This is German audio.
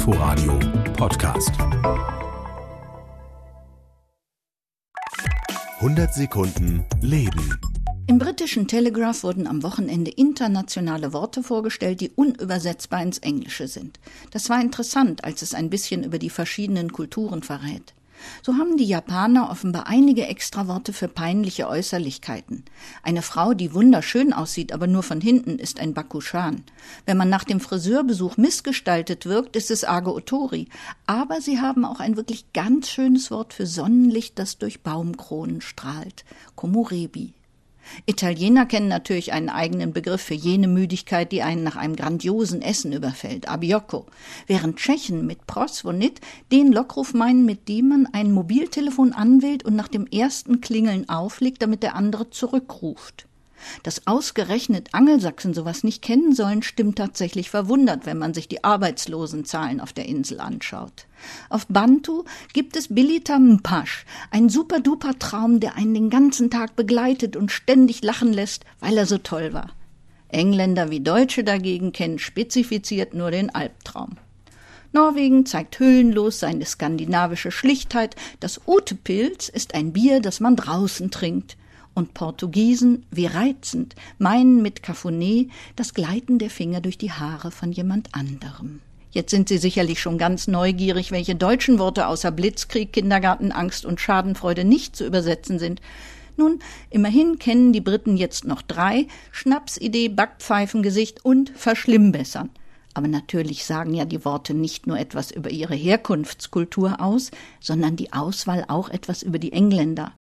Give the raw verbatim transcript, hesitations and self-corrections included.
Inforadio Podcast. hundert Sekunden Leben. Im britischen Telegraph wurden am Wochenende internationale Worte vorgestellt, die unübersetzbar ins Englische sind. Das war interessant, als es ein bisschen über die verschiedenen Kulturen verrät. So haben die Japaner offenbar einige Extraworte für peinliche Äußerlichkeiten. Eine Frau, die wunderschön aussieht, aber nur von hinten, ist ein Bakushan. Wenn man nach dem Friseurbesuch missgestaltet wirkt, ist es Age Otori. Aber sie haben auch ein wirklich ganz schönes Wort für Sonnenlicht, das durch Baumkronen strahlt. Komorebi. Italiener kennen natürlich einen eigenen Begriff für jene Müdigkeit, die einen nach einem grandiosen Essen überfällt, Abbiocco, während Tschechen mit prosvonit den Lockruf meinen, mit dem man ein Mobiltelefon anwählt und nach dem ersten Klingeln auflegt, damit der andere zurückruft. Dass ausgerechnet Angelsachsen sowas nicht kennen sollen, stimmt tatsächlich verwundert, wenn man sich die Arbeitslosenzahlen auf der Insel anschaut. Auf Bantu gibt es Bilita Mpash, ein super-duper Traum, der einen den ganzen Tag begleitet und ständig lachen lässt, weil er so toll war. Engländer wie Deutsche dagegen kennen spezifiziert nur den Albtraum. Norwegen zeigt hüllenlos seine skandinavische Schlichtheit. Das Utepils ist ein Bier, das man draußen trinkt. Und Portugiesen, wie reizend, meinen mit Cafuné das Gleiten der Finger durch die Haare von jemand anderem. Jetzt sind Sie sicherlich schon ganz neugierig, welche deutschen Worte außer Blitzkrieg, Kindergartenangst und Schadenfreude nicht zu übersetzen sind. Nun, immerhin kennen die Briten jetzt noch drei: Schnapsidee, Backpfeifengesicht und Verschlimmbessern. Aber natürlich sagen ja die Worte nicht nur etwas über ihre Herkunftskultur aus, sondern die Auswahl auch etwas über die Engländer.